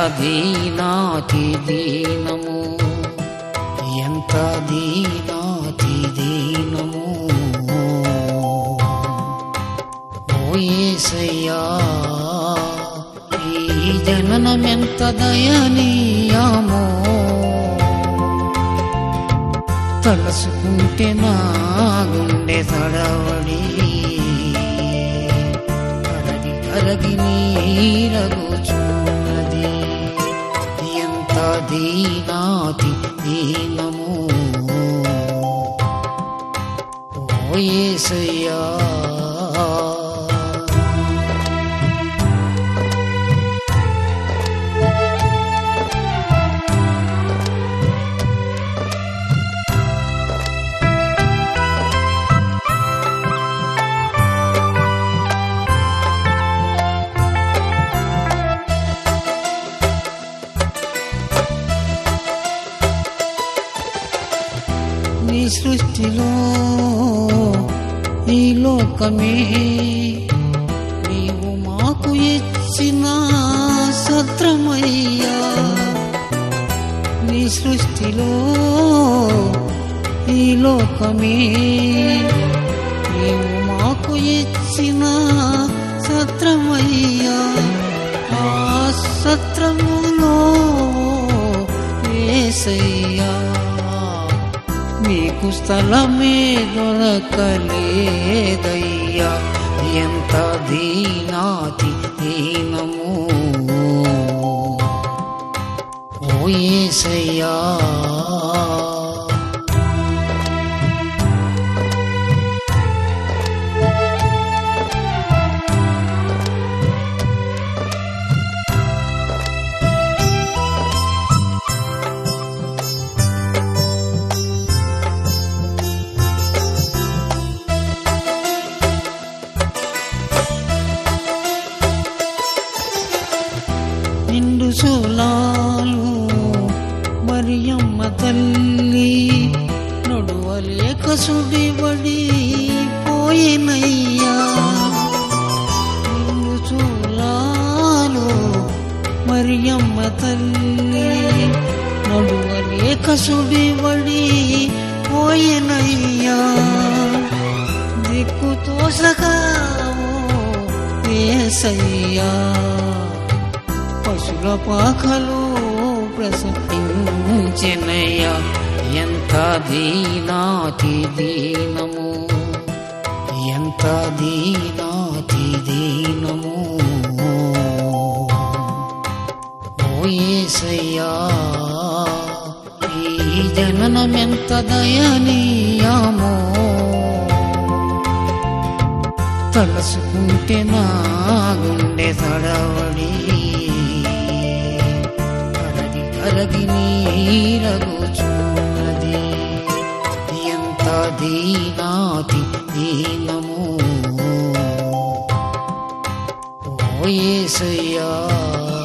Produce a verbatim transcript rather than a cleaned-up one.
దీనాతి దీనము, ఎంత దీనాతి దీనము. ఓ యేసయ్యా, ఈ జననమెంత దయనీయమో, తలసుకుంటే నా గుండె తడవడి కరగి కరగి నీరగుచున్నది. ఎంత దీనాతి దీనము. ఓ యేసయ్యా, నీ సృష్టిలో ఈ లోకమే నీవు మాకు ఇచ్చిన సత్రమయ్యా. నీ సృష్టిలో ఈ లోకమే నీవు మాకు ఇచ్చిన సత్రమయ్యా. ఆ సత్రములో యేసయ్యా, నీకు స్థలమే దొరకలేదయ్యా. ఎంత దీనాతి దీనము. ఓ యేసయ్యా, నిండు సోలాలు మరియమ్మ తల్లి నడువలేక సుడిబడి పోయినయ్యా. నిండు సోలాలు మరియమ్మ తల్లి నడువలేక సుడిబడి పోయినయ్యా. దిక్కు తోసగావో యేసయ్యా, పశుల పాకలు ప్రసవించెనయ్యా. ఎంత దీనాతి దీనము, ఎంత దీనాతి దీనము. ఓ యేసయ్యా, ఈ జననమెంత దయనీయమో, తలసుకుంటే నా గుండె తడవడి కరగి కరగి నీరగుచున్నది. ఎంత దీనాతి దీనము. ఓ యేసయ్యా.